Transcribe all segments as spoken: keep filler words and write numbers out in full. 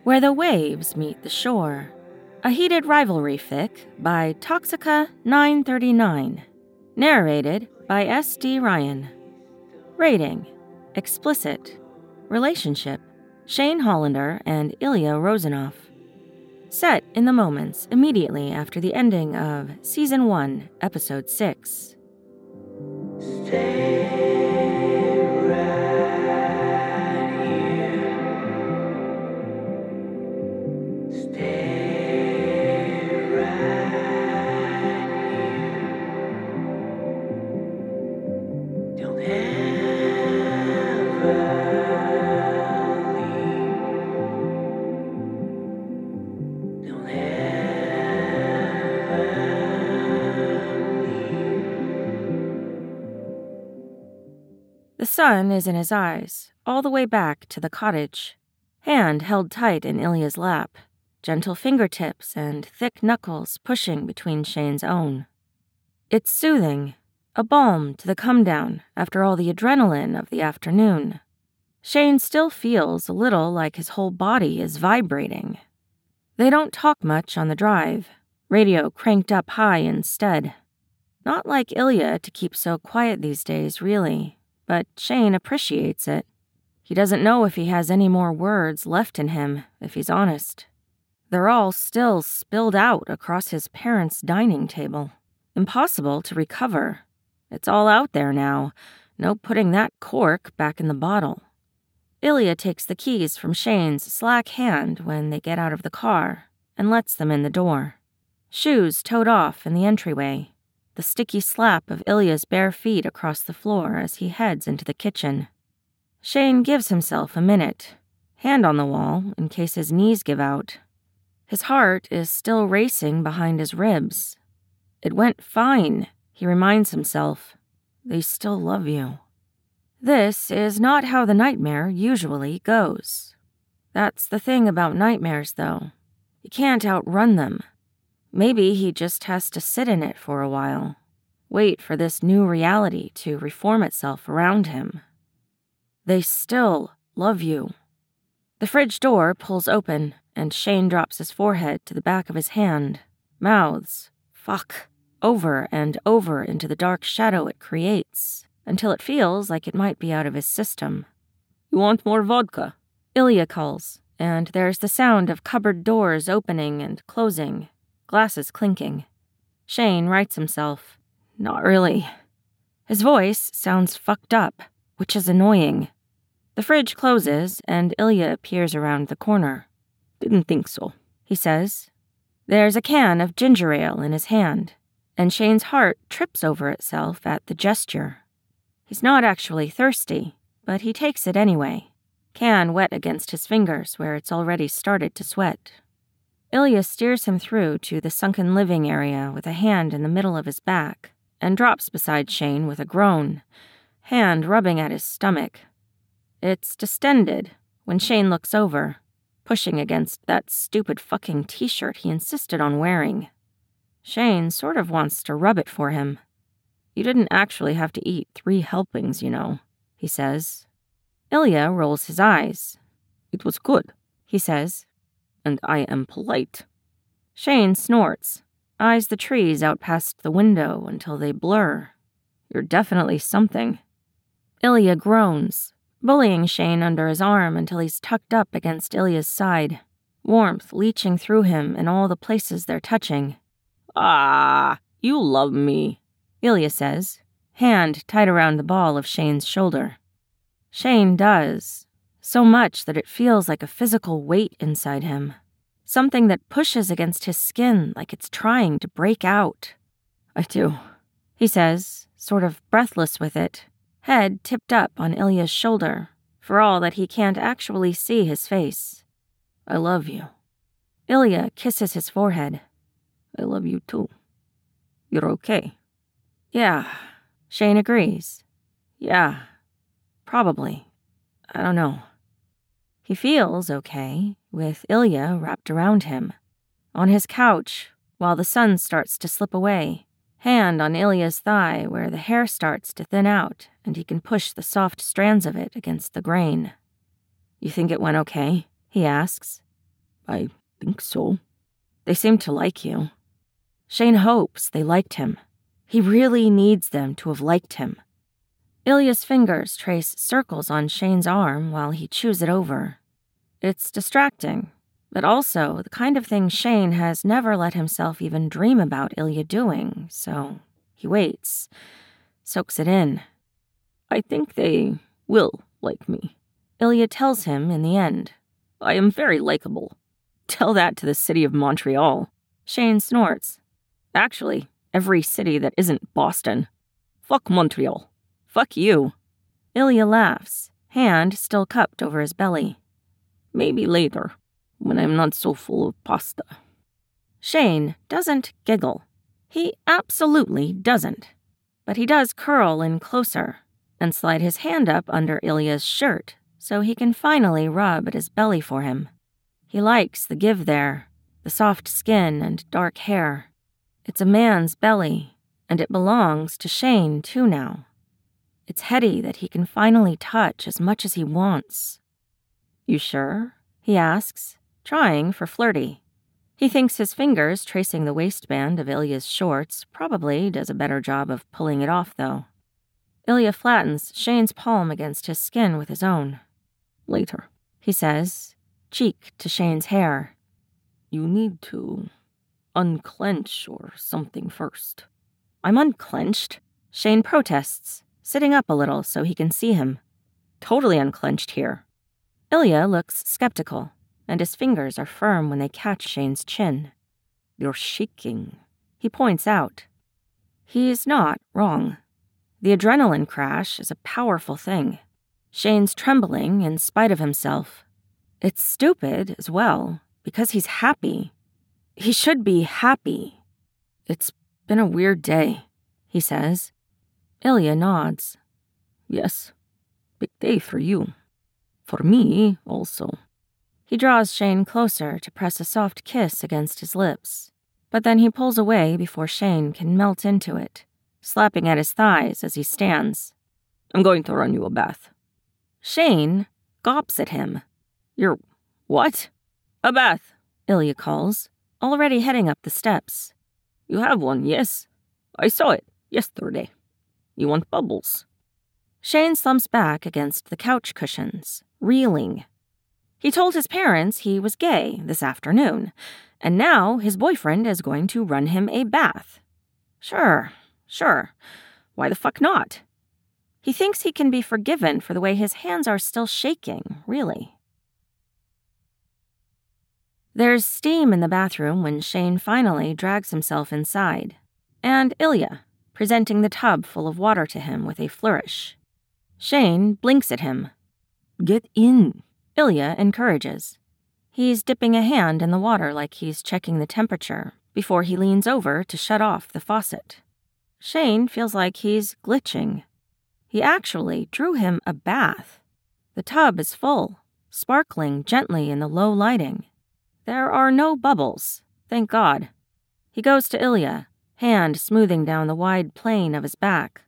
Where the Waves Meet the Shore, a heated rivalry fic by Toxica nine thirty-nine, narrated by S D Ryan. Rating: explicit. Relationship: Shane Hollander and Ilya Rozanov. Set in the moments immediately after the ending of Season one, Episode six. Stay right here. Stay right here. Don't ever leave. Don't ever leave. The sun is in his eyes, all the way back to the cottage. Hand held tight in Ilya's lap, gentle fingertips and thick knuckles pushing between Shane's own. It's soothing, a balm to the come-down after all the adrenaline of the afternoon. Shane still feels a little like his whole body is vibrating. They don't talk much on the drive, radio cranked up high instead. Not like Ilya to keep so quiet these days, really, but Shane appreciates it. He doesn't know if he has any more words left in him, if he's honest. They're all still spilled out across his parents' dining table. Impossible to recover. It's all out there now. No putting that cork back in the bottle. Ilya takes the keys from Shane's slack hand when they get out of the car and lets them in the door. Shoes towed off in the entryway. The sticky slap of Ilya's bare feet across the floor as he heads into the kitchen. Shane gives himself a minute, hand on the wall in case his knees give out. His heart is still racing behind his ribs. It went fine, he reminds himself. They still love you. This is not how the nightmare usually goes. That's the thing about nightmares, though. You can't outrun them. Maybe he just has to sit in it for a while. Wait for this new reality to reform itself around him. They still love you. The fridge door pulls open, and Shane drops his forehead to the back of his hand, mouths, fuck, over and over into the dark shadow it creates, until it feels like it might be out of his system. You want more vodka? Ilya calls, and there's the sound of cupboard doors opening and closing, glasses clinking. Shane rights himself. Not really. His voice sounds fucked up, which is annoying. The fridge closes, and Ilya appears around the corner. Didn't think so, he says. There's a can of ginger ale in his hand, and Shane's heart trips over itself at the gesture. He's not actually thirsty, but he takes it anyway, can wet against his fingers where it's already started to sweat. Ilya steers him through to the sunken living area with a hand in the middle of his back, and drops beside Shane with a groan, hand rubbing at his stomach. It's distended when Shane looks over, pushing against that stupid fucking t-shirt he insisted on wearing. Shane sort of wants to rub it for him. You didn't actually have to eat three helpings, you know, he says. Ilya rolls his eyes. It was good, he says. And I am polite. Shane snorts, eyes the trees out past the window until they blur. You're definitely something. Ilya groans, bullying Shane under his arm until he's tucked up against Ilya's side, warmth leaching through him in all the places they're touching. Ah, you love me, Ilya says, hand tight around the ball of Shane's shoulder. Shane does, so much that it feels like a physical weight inside him, something that pushes against his skin like it's trying to break out. I do, he says, sort of breathless with it, head tipped up on Ilya's shoulder, for all that he can't actually see his face. I love you. Ilya kisses his forehead. I love you too. You're okay. Yeah, Shane agrees. Yeah, probably. I don't know. He feels okay, with Ilya wrapped around him. On his couch, while the sun starts to slip away, hand on Ilya's thigh where the hair starts to thin out and he can push the soft strands of it against the grain. You think it went okay? He asks. I think so. They seem to like you. Shane hopes they liked him. He really needs them to have liked him. Ilya's fingers trace circles on Shane's arm while he chews it over. It's distracting, but also the kind of thing Shane has never let himself even dream about Ilya doing, so he waits, soaks it in. I think they will like me, Ilya tells him in the end. I am very likable. Tell that to the city of Montreal. Shane snorts. Actually, every city that isn't Boston. Fuck Montreal. Fuck you. Ilya laughs, hand still cupped over his belly. Maybe later, when I'm not so full of pasta. Shane doesn't giggle. He absolutely doesn't. But he does curl in closer and slide his hand up under Ilya's shirt so he can finally rub at his belly for him. He likes the give there, the soft skin and dark hair. It's a man's belly, and it belongs to Shane too now. It's heady that he can finally touch as much as he wants. You sure? He asks, trying for flirty. He thinks his fingers tracing the waistband of Ilya's shorts probably does a better job of pulling it off, though. Ilya flattens Shane's palm against his skin with his own. Later, he says, cheek to Shane's hair. You need to unclench or something first. I'm unclenched, Shane protests, sitting up a little so he can see him. Totally unclenched here. Ilya looks skeptical, and his fingers are firm when they catch Shane's chin. You're shaking, he points out. He's not wrong. The adrenaline crash is a powerful thing. Shane's trembling in spite of himself. It's stupid as well, because he's happy. He should be happy. It's been a weird day, he says. Ilya nods. Yes, big day for you. For me, also. He draws Shane closer to press a soft kiss against his lips, but then he pulls away before Shane can melt into it, slapping at his thighs as he stands. I'm going to run you a bath. Shane gawps at him. You're what? A bath, Ilya calls, already heading up the steps. You have one, yes? I saw it yesterday. You want bubbles? Shane slumps back against the couch cushions, reeling. He told his parents he was gay this afternoon, and now his boyfriend is going to run him a bath. Sure, sure. Why the fuck not? He thinks he can be forgiven for the way his hands are still shaking, really. There's steam in the bathroom when Shane finally drags himself inside, and Ilya, presenting the tub full of water to him with a flourish. Shane blinks at him. Get in, Ilya encourages. He's dipping a hand in the water like he's checking the temperature before he leans over to shut off the faucet. Shane feels like he's glitching. He actually drew him a bath. The tub is full, sparkling gently in the low lighting. There are no bubbles, thank God. He goes to Ilya, hand smoothing down the wide plane of his back.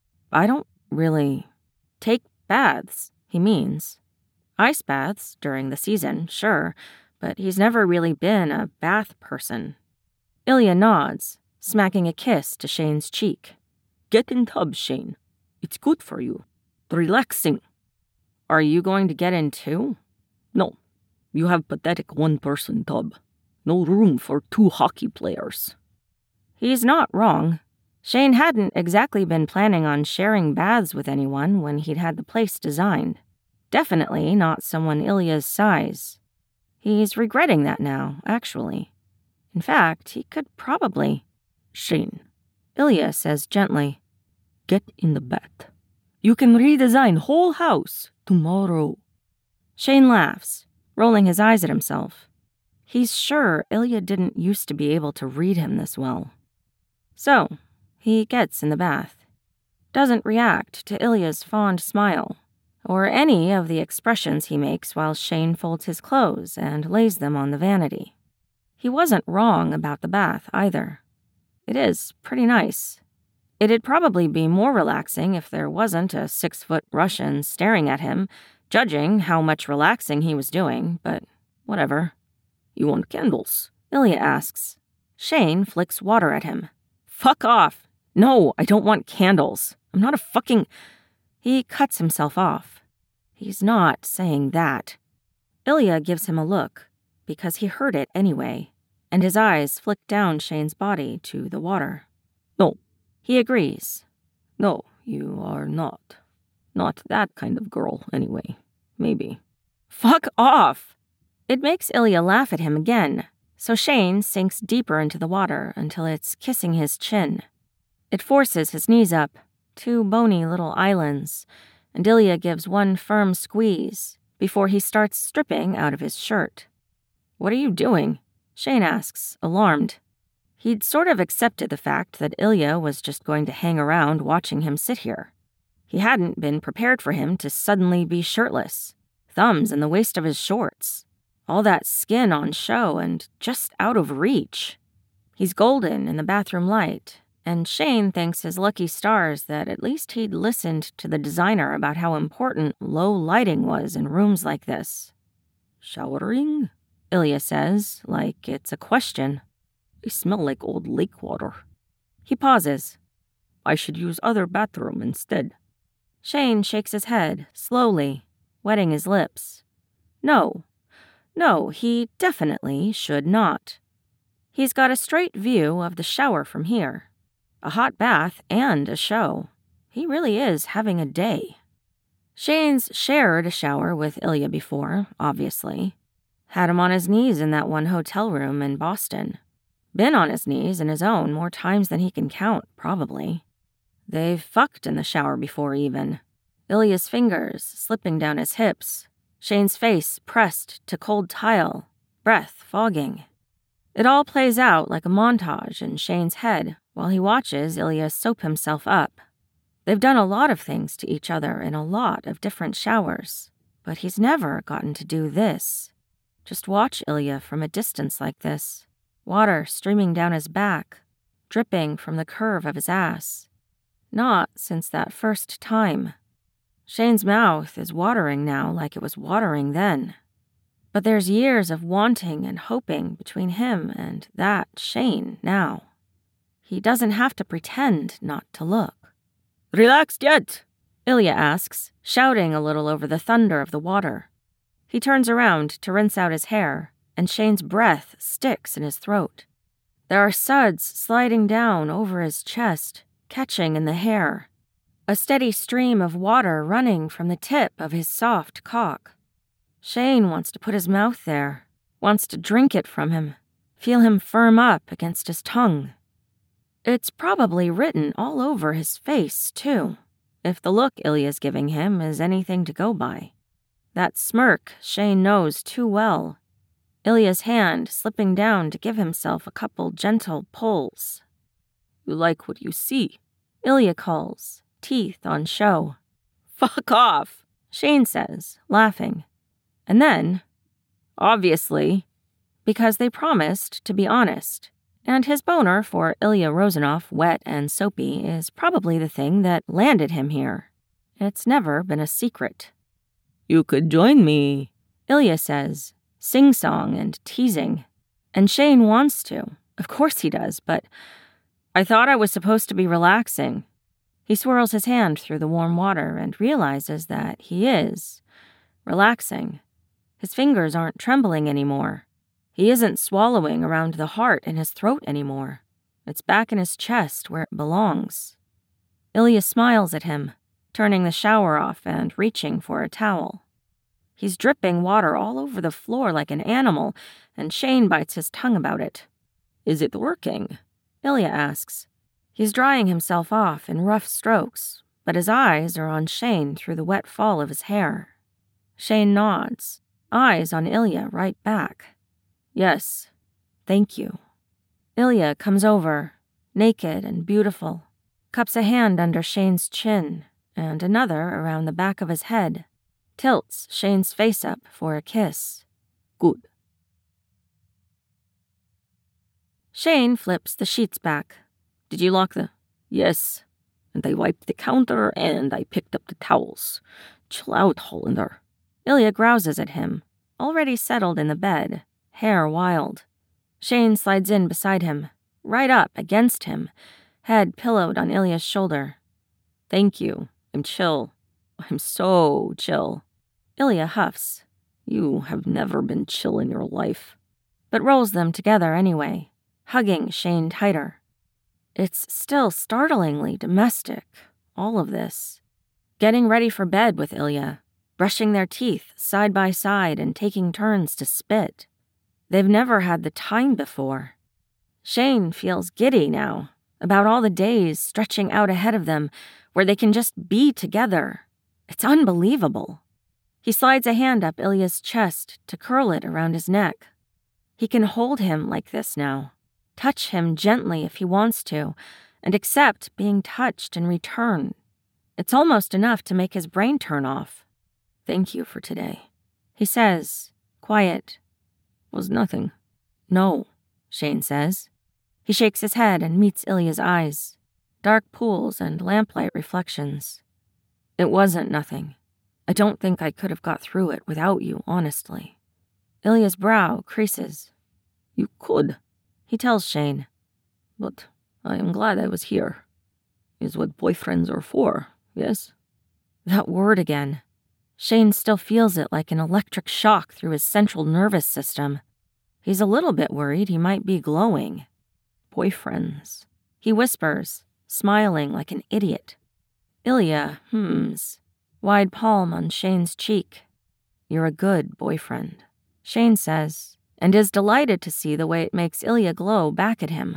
I don't really take baths, he means. Ice baths during the season, sure, but he's never really been a bath person. Ilya nods, smacking a kiss to Shane's cheek. Get in tub, Shane. It's good for you. Relaxing. Are you going to get in too? No. You have pathetic one-person tub. No room for two hockey players. He's not wrong. Shane hadn't exactly been planning on sharing baths with anyone when he'd had the place designed. Definitely not someone Ilya's size. He's regretting that now, actually. In fact, he could probably... Shane, Ilya says gently, get in the bath. You can redesign whole house tomorrow. Shane laughs, rolling his eyes at himself. He's sure Ilya didn't used to be able to read him this well. So, he gets in the bath. Doesn't react to Ilya's fond smile, or any of the expressions he makes while Shane folds his clothes and lays them on the vanity. He wasn't wrong about the bath, either. It is pretty nice. It'd probably be more relaxing if there wasn't a six-foot Russian staring at him, judging how much relaxing he was doing, but whatever. You want candles? Ilya asks. Shane flicks water at him. Fuck off. No, I don't want candles. I'm not a fucking... He cuts himself off. He's not saying that. Ilya gives him a look, because he heard it anyway, and his eyes flick down Shane's body to the water. No. He agrees. No, you are not. Not that kind of girl, anyway. Maybe. Fuck off! It makes Ilya laugh at him again, so Shane sinks deeper into the water until it's kissing his chin. It forces his knees up, two bony little islands, and Ilya gives one firm squeeze before he starts stripping out of his shirt. What are you doing? Shane asks, alarmed. He'd sort of accepted the fact that Ilya was just going to hang around watching him sit here. He hadn't been prepared for him to suddenly be shirtless, thumbs in the waist of his shorts, all that skin on show and just out of reach. He's golden in the bathroom light, and Shane thanks his lucky stars that at least he'd listened to the designer about how important low lighting was in rooms like this. Showering? Ilya says, like it's a question. They smell like old lake water. He pauses. I should use other bathroom instead. Shane shakes his head, slowly, wetting his lips. No. No, he definitely should not. He's got a straight view of the shower from here. A hot bath and a show. He really is having a day. Shane's shared a shower with Ilya before, obviously. Had him on his knees in that one hotel room in Boston. Been on his knees in his own more times than he can count, probably. They've fucked in the shower before, even. Ilya's fingers slipping down his hips, Shane's face pressed to cold tile, breath fogging. It all plays out like a montage in Shane's head while he watches Ilya soap himself up. They've done a lot of things to each other in a lot of different showers, but he's never gotten to do this. Just watch Ilya from a distance like this, water streaming down his back, dripping from the curve of his ass. Not since that first time. Shane's mouth is watering now like it was watering then. But there's years of wanting and hoping between him and that Shane now. He doesn't have to pretend not to look. Relaxed yet? Ilya asks, shouting a little over the thunder of the water. He turns around to rinse out his hair, and Shane's breath sticks in his throat. There are suds sliding down over his chest, catching in the hair. A steady stream of water running from the tip of his soft cock. Shane wants to put his mouth there, wants to drink it from him, feel him firm up against his tongue. It's probably written all over his face, too, if the look Ilya's giving him is anything to go by. That smirk Shane knows too well. Ilya's hand slipping down to give himself a couple gentle pulls. You like what you see, Ilya calls, teeth on show. Fuck off, Shane says, laughing. And then, obviously, because they promised to be honest, and his boner for Ilya Rozanov, wet and soapy, is probably the thing that landed him here. It's never been a secret. You could join me, Ilya says, sing-song and teasing. And Shane wants to. Of course he does, but I thought I was supposed to be relaxing. He swirls his hand through the warm water and realizes that he is relaxing. His fingers aren't trembling anymore. He isn't swallowing around the heart in his throat anymore. It's back in his chest where it belongs. Ilya smiles at him, turning the shower off and reaching for a towel. He's dripping water all over the floor like an animal, and Shane bites his tongue about it. Is it working? Ilya asks. He's drying himself off in rough strokes, but his eyes are on Shane through the wet fall of his hair. Shane nods, eyes on Ilya right back. Yes, thank you. Ilya comes over, naked and beautiful, cups a hand under Shane's chin and another around the back of his head, tilts Shane's face up for a kiss. Good. Shane flips the sheets back. Did you lock the... Yes. And I wiped the counter and I picked up the towels. Chill out, Hollander. Ilya grouses at him, already settled in the bed, hair wild. Shane slides in beside him, right up against him, head pillowed on Ilya's shoulder. Thank you. I'm chill. I'm so chill. Ilya huffs. You have never been chill in your life. But rolls them together anyway, hugging Shane tighter. It's still startlingly domestic, all of this. Getting ready for bed with Ilya, brushing their teeth side by side and taking turns to spit. They've never had the time before. Shane feels giddy now about all the days stretching out ahead of them where they can just be together. It's unbelievable. He slides a hand up Ilya's chest to curl it around his neck. He can hold him like this now, touch him gently if he wants to, and accept being touched in return. It's almost enough to make his brain turn off. Thank you for today, he says, quiet. Was nothing. No, Shane says. He shakes his head and meets Ilya's eyes, dark pools and lamplight reflections. It wasn't nothing. I don't think I could have got through it without you, honestly. Ilya's brow creases. You could, he tells Shane. But I am glad I was here. Is what boyfriends are for, yes? That word again. Shane still feels it like an electric shock through his central nervous system. He's a little bit worried he might be glowing. Boyfriends, he whispers, smiling like an idiot. Ilya hums, wide palm on Shane's cheek. You're a good boyfriend, Shane says, and is delighted to see the way it makes Ilya glow back at him.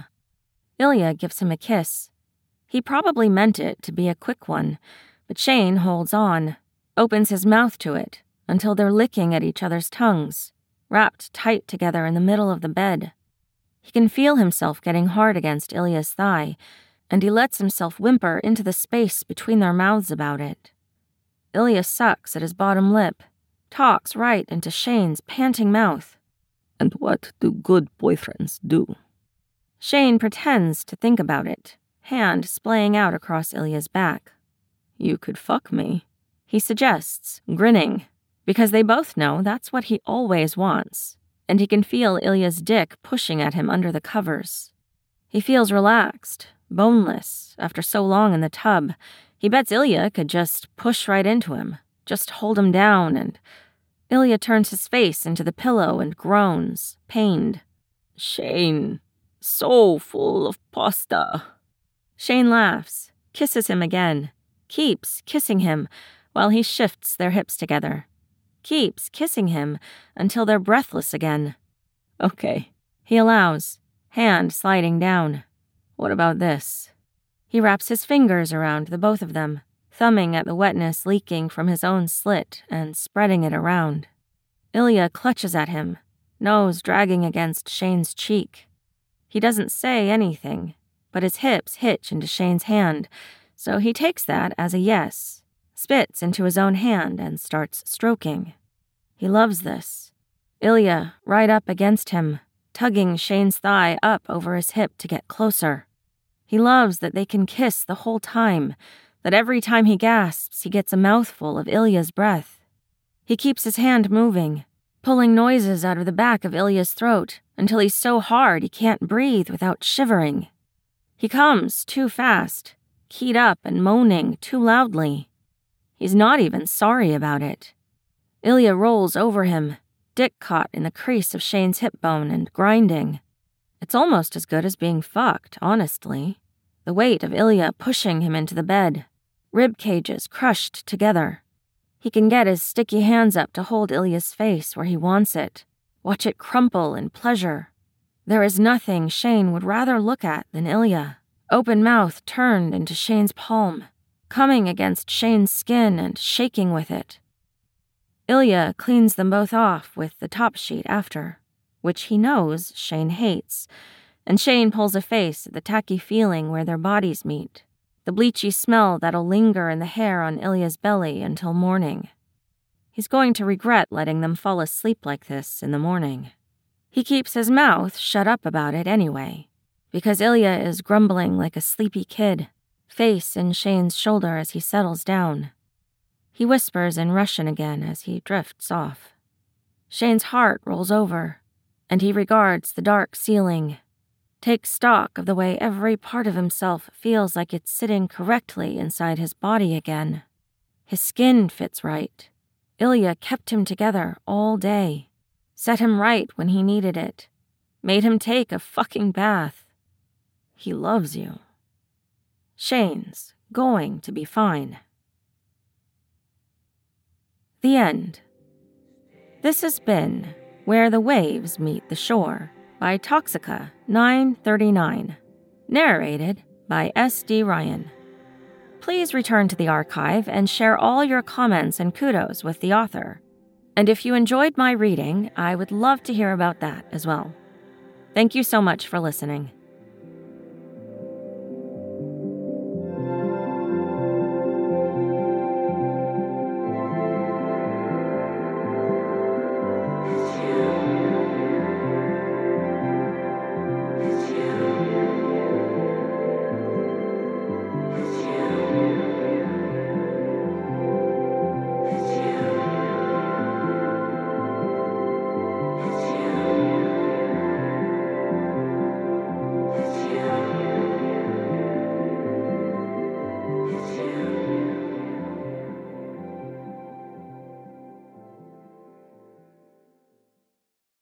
Ilya gives him a kiss. He probably meant it to be a quick one, but Shane holds on, opens his mouth to it until they're licking at each other's tongues, wrapped tight together in the middle of the bed. He can feel himself getting hard against Ilya's thigh, and he lets himself whimper into the space between their mouths about it. Ilya sucks at his bottom lip, talks right into Shane's panting mouth. And what do good boyfriends do? Shane pretends to think about it, hand splaying out across Ilya's back. You could fuck me, he suggests, grinning, because they both know that's what he always wants, and he can feel Ilya's dick pushing at him under the covers. He feels relaxed, boneless, after so long in the tub. He bets Ilya could just push right into him, just hold him down, and Ilya turns his face into the pillow and groans, pained. Shane, so full of pasta. Shane laughs, kisses him again, keeps kissing him while he shifts their hips together. Keeps kissing him until they're breathless again. Okay, he allows, hand sliding down. What about this? He wraps his fingers around the both of them, thumbing at the wetness leaking from his own slit and spreading it around. Ilya clutches at him, nose dragging against Shane's cheek. He doesn't say anything, but his hips hitch into Shane's hand, so he takes that as a yes, spits into his own hand and starts stroking. He loves this. Ilya right up against him, tugging Shane's thigh up over his hip to get closer. He loves that they can kiss the whole time, that every time he gasps, he gets a mouthful of Ilya's breath. He keeps his hand moving, pulling noises out of the back of Ilya's throat until he's so hard he can't breathe without shivering. He comes too fast, keyed up and moaning too loudly. He's not even sorry about it. Ilya rolls over him, dick caught in the crease of Shane's hip bone and grinding. It's almost as good as being fucked, honestly. The weight of Ilya pushing him into the bed, rib cages crushed together. He can get his sticky hands up to hold Ilya's face where he wants it, watch it crumple in pleasure. There is nothing Shane would rather look at than Ilya, open mouth turned into Shane's palm, coming against Shane's skin and shaking with it. Ilya cleans them both off with the top sheet after, which he knows Shane hates, and Shane pulls a face at the tacky feeling where their bodies meet, the bleachy smell that'll linger in the hair on Ilya's belly until morning. He's going to regret letting them fall asleep like this in the morning. He keeps his mouth shut up about it anyway, because Ilya is grumbling like a sleepy kid, face in Shane's shoulder as he settles down. He whispers in Russian again as he drifts off. Shane's heart rolls over. and he regards the dark ceiling, takes stock of the way every part of himself feels like it's sitting correctly inside his body again. His skin fits right. Ilya kept him together all day, set him right when he needed it, made him take a fucking bath. He loves you. Shane's going to be fine. The end. This has been Where the Waves Meet the Shore by Toxica nine thirty-nine, narrated by S D Ryan. Please return to the archive and share all your comments and kudos with the author. And if you enjoyed my reading, I would love to hear about that as well. Thank you so much for listening.